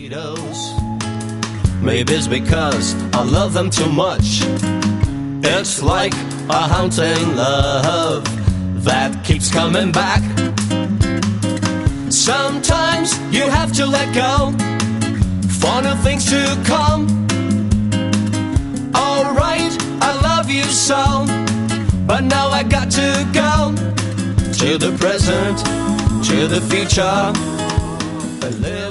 Maybe it's because I love them too much. It's like a haunting love that keeps coming back. Sometimes you have to let go for new things to come. Alright, I love you so, but now I got to go to the present, to the future.